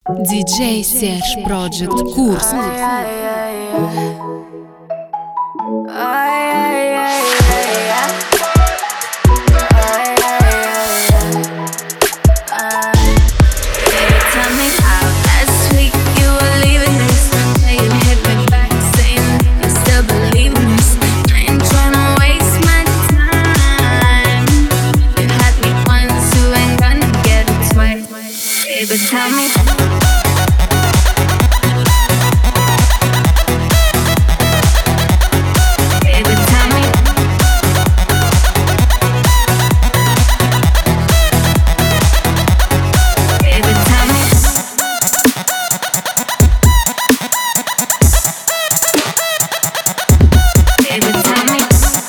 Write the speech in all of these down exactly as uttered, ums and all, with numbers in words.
диджей Серж Project Курск. Tell me. Baby, tell me. Baby, tell me. Baby, tell me.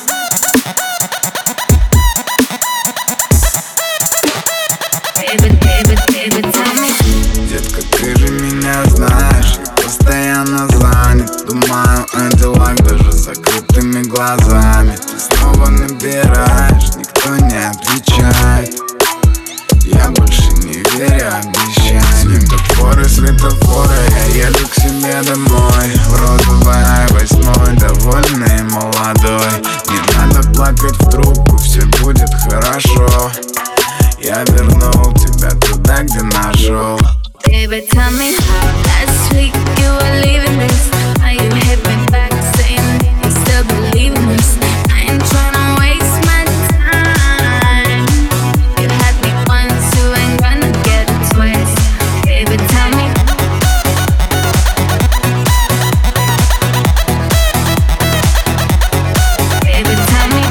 Baby, baby, baby, tell me. Детка, ты же меня знаешь, я постоянно занят. Думаю о делах даже с закрытыми глазами. Ты снова набираешь, никто не отвечает. Я больше не верю обещаниям. Светофоры, светофоры, я еду к себе домой. В розовой ай восьмой, довольный и молодой. Не надо плакать в трубку, все будет хорошо. Я вернул тебя туда, где нашел. Baby, tell me how last week you were leaving this. Now you hit me back saying you still believe in this. I ain't tryna waste my time. You had me once, you ain't gonna get it twice. Baby, tell me. Baby, tell me.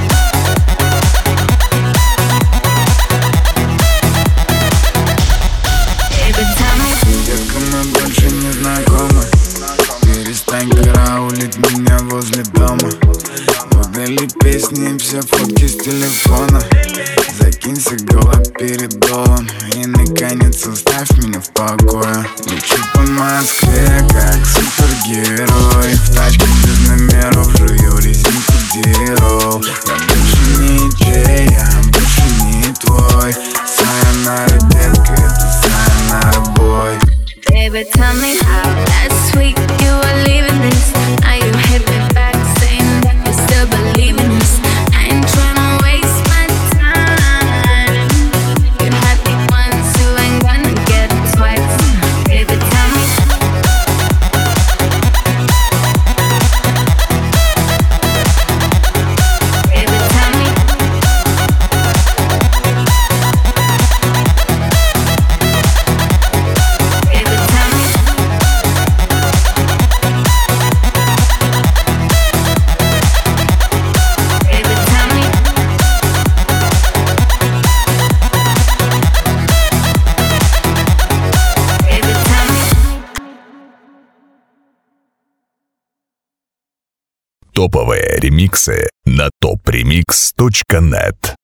Baby, tell me. Детка, мы больше не знакомы. Перестань караулить меня возле дома. Удали песни и все фотки с телефона. Закинься голова перед долом. И наконец оставь меня в покое. Лечу по Москве, как супергерой. В тачке без номеров жую резинку дирол. Я больше не чей, я больше не твой. Сайонара, детка, это сайонара, бой. Baby, tell me how last week you were leaving this. Now you hit me back saying that you still believe in this. I ain't tryna waste my time. You had me once, you ain't gonna get it twice. Baby, tell me. Baby, tell me. Baby, tell me. Baby, tell me. Baby, tell me. Топовые ремиксы на топ ремикс точка нет.